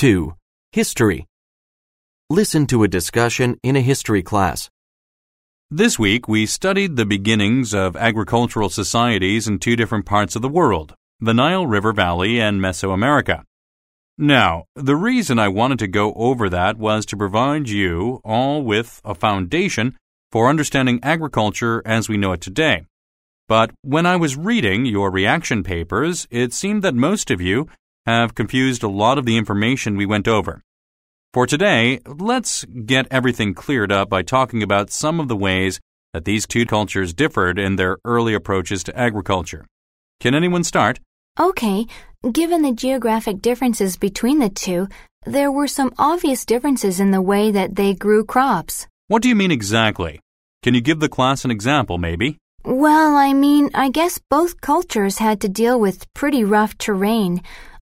2. History. Listen to a discussion in a history class. This week, we studied the beginnings of agricultural societies in two different parts of the world, the Nile River Valley and Mesoamerica. Now, the reason I wanted to go over that was to provide you all with a foundation for understanding agriculture as we know it today. But when I was reading your reaction papers, it seemed that most of you have confused a lot of the information we went over. For today, let's get everything cleared up by talking about some of the ways that these two cultures differed in their early approaches to agriculture. Can anyone start? Okay, given the geographic differences between the two, there were some obvious differences in the way that they grew crops. What do you mean exactly? Can you give the class an example, maybe? Well, I guess both cultures had to deal with pretty rough terrain.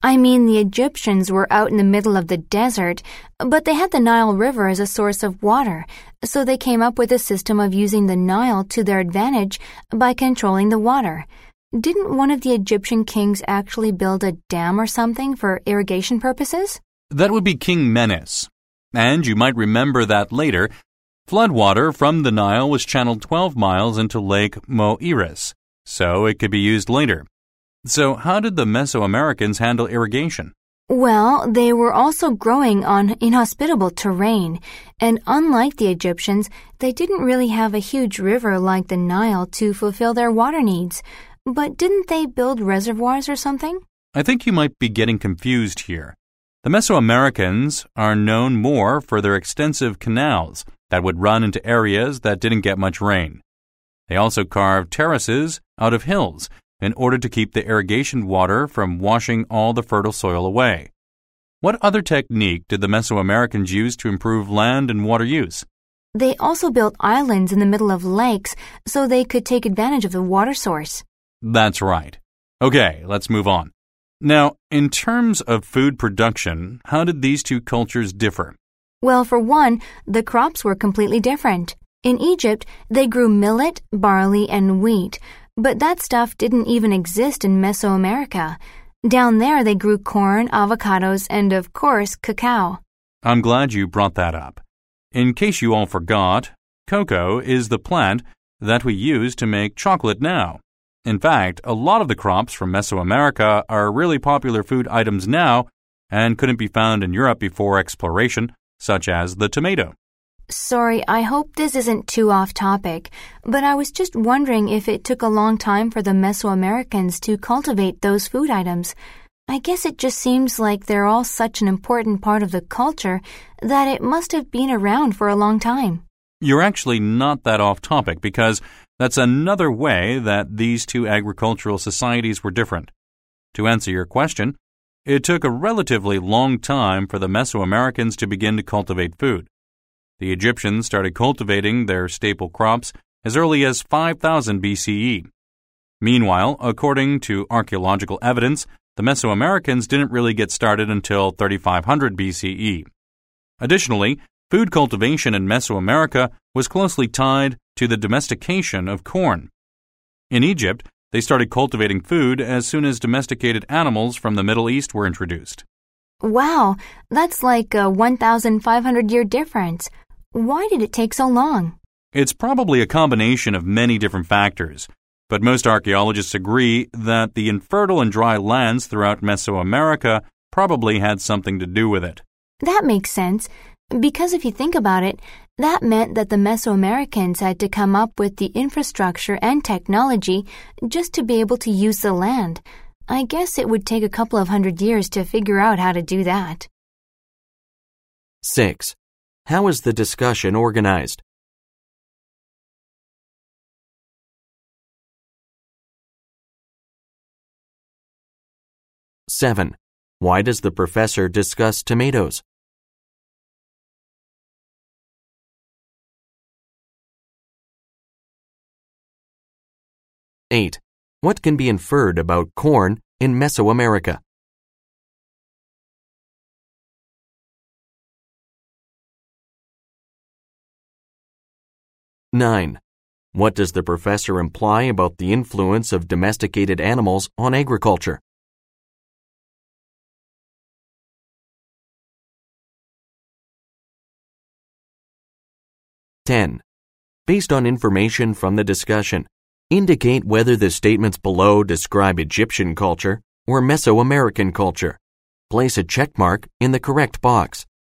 The Egyptians were out in the middle of the desert, but they had the Nile River as a source of water, so they came up with a system of using the Nile to their advantage by controlling the water. Didn't one of the Egyptian kings actually build a dam or something for irrigation purposes? That would be King Menes. And you might remember that later, floodwater from the Nile was channeled 12 miles into Lake Moeris, so it could be used later. So how did the Mesoamericans handle irrigation? Well, they were also growing on inhospitable terrain, and unlike the Egyptians, they didn't really have a huge river like the Nile to fulfill their water needs. But didn't they build reservoirs or something? I think you might be getting confused here. The Mesoamericans are known more for their extensive canals that would run into areas that didn't get much rain. They also carved terraces out of hills in order to keep the irrigation water from washing all the fertile soil away. What other technique did the Mesoamericans use to improve land and water use? They also built islands in the middle of lakes so they could take advantage of the water source. That's right. Okay, let's move on. Now, in terms of food production, how did these two cultures differ? Well, for one, the crops were completely different. In Egypt, they grew millet, barley, and wheat, but that stuff didn't even exist in Mesoamerica. Down there, they grew corn, avocados, and, of course, cacao. I'm glad you brought that up. In case you all forgot, cocoa is the plant that we use to make chocolate now. In fact, a lot of the crops from Mesoamerica are really popular food items now and couldn't be found in Europe before exploration, such as the tomato. Sorry, I hope this isn't too off topic, but I was just wondering if it took a long time for the Mesoamericans to cultivate those food items. I guess it just seems like they're all such an important part of the culture that it must have been around for a long time. You're actually not that off topic because that's another way that these two agricultural societies were different. To answer your question, it took a relatively long time for the Mesoamericans to begin to cultivate food. The Egyptians started cultivating their staple crops as early as 5000 BCE. Meanwhile, according to archaeological evidence, the Mesoamericans didn't really get started until 3500 BCE. Additionally, food cultivation in Mesoamerica was closely tied to the domestication of corn. In Egypt, they started cultivating food as soon as domesticated animals from the Middle East were introduced. Wow, that's like a 1,500-year difference. Why did it take so long? It's probably a combination of many different factors, but most archaeologists agree that the infertile and dry lands throughout Mesoamerica probably had something to do with it. That makes sense, because if you think about it, that meant that the Mesoamericans had to come up with the infrastructure and technology just to be able to use the land. I guess it would take a couple of 100 years to figure out how to do that. 6. How is the discussion organized? Seven. Why does the professor discuss tomatoes? 8. What can be inferred about corn in Mesoamerica? 9. What does the professor imply about the influence of domesticated animals on agriculture? 10. Based on information from the discussion, indicate whether the statements below describe Egyptian culture or Mesoamerican culture. Place a check mark in the correct box.